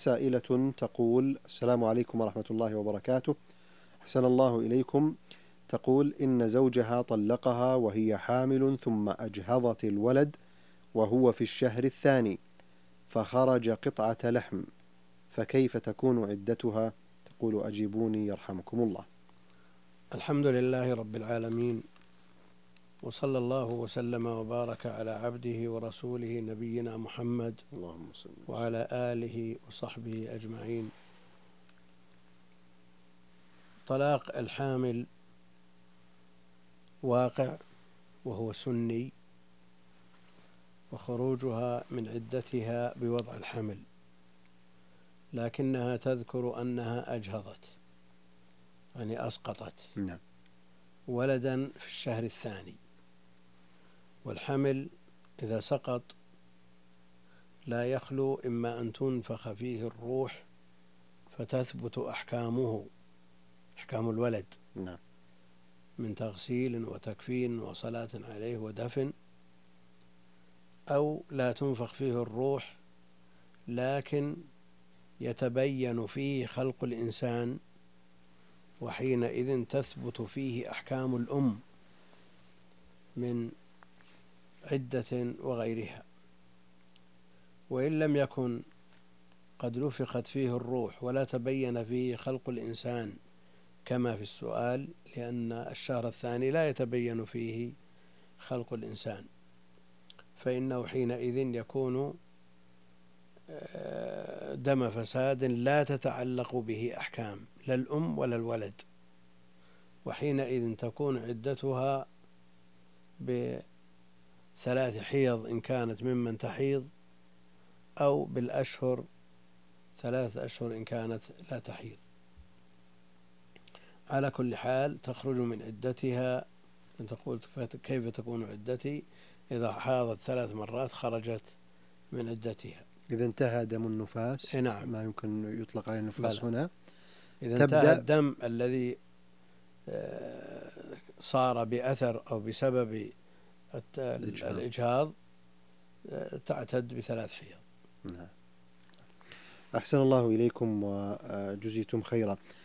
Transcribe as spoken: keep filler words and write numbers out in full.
سائلة تقول: السلام عليكم ورحمة الله وبركاته، أحسن الله إليكم. تقول: إن زوجها طلقها وهي حامل، ثم أجهضت الولد وهو في الشهر الثاني، فخرج قطعة لحم، فكيف تكون عدتها؟ تقول: أجيبوني يرحمكم الله. الحمد لله رب العالمين، وصلى الله وسلم وبارك على عبده ورسوله نبينا محمد اللهم صل وعلى آله وصحبه أجمعين. طلاق الحامل واقع وهو سني، وخروجها من عدتها بوضع الحمل، لكنها تذكر أنها أجهضت، يعني أسقطت نعم. ولدا في الشهر الثاني. والحمل إذا سقط لا يخلو إما أن تنفخ فيه الروح فتثبت أحكامه، أحكام الولد، نعم. من تغسيل وتكفين وصلاة عليه ودفن، أو لا تنفخ فيه الروح لكن يتبين فيه خلق الإنسان، وحينئذ تثبت فيه أحكام الأم من عدة وغيرها. وإن لم يكن قد نفخت فيه الروح ولا تبين فيه خلق الإنسان كما في السؤال، لأن الشهر الثاني لا يتبين فيه خلق الإنسان، فإنه حينئذ يكون دم فساد لا تتعلق به أحكام لا الأم ولا الولد، وحينئذ تكون عدتها بثلاث حيض إن كانت ممن تحيض، أو بالأشهر ثلاث أشهر إن كانت لا تحيض. على كل حال تخرج من عدتها. تقول: كيف تكون عدتي؟ إذا حاضت ثلاث مرات خرجت من عدتها. إذا انتهى دم النفاس، نعم. ما يمكن يطلق عليه النفاس بلى. هنا، إذا تبدأ انتهى الدم الذي صار بأثر أو بسبب الإجهاض. الإجهاض تعتد بثلاث حيض. نعم. أحسن الله إليكم وجزيتم خيرا.